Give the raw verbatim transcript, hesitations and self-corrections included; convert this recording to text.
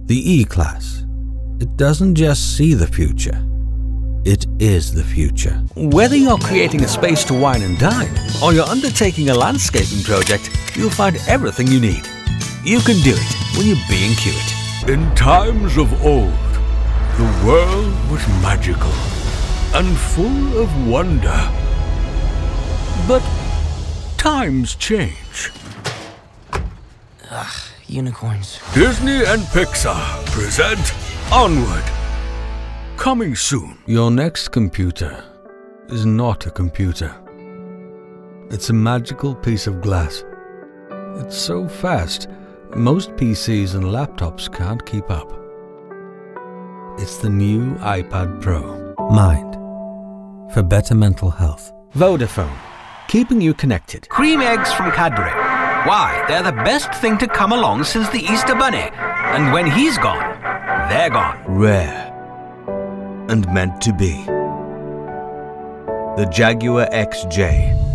The E-Class. It doesn't just see the future. It is the future. Whether you're creating a space to wine and dine, or you're undertaking a landscaping project, you'll find everything you need. You can do it when you're B and Q it. In times of old, the world was magical and full of wonder. But times change. Ugh, unicorns. Disney and Pixar present Onward. Coming soon. Your next computer is not a computer. It's a magical piece of glass. It's so fast, most P Cs and laptops can't keep up. It's the new iPad Pro. Mind. For better mental health. Vodafone, keeping you connected. Cream eggs from Cadbury. Why, they're the best thing to come along since the Easter Bunny. And when he's gone, they're gone. Rare and meant to be. The Jaguar X J.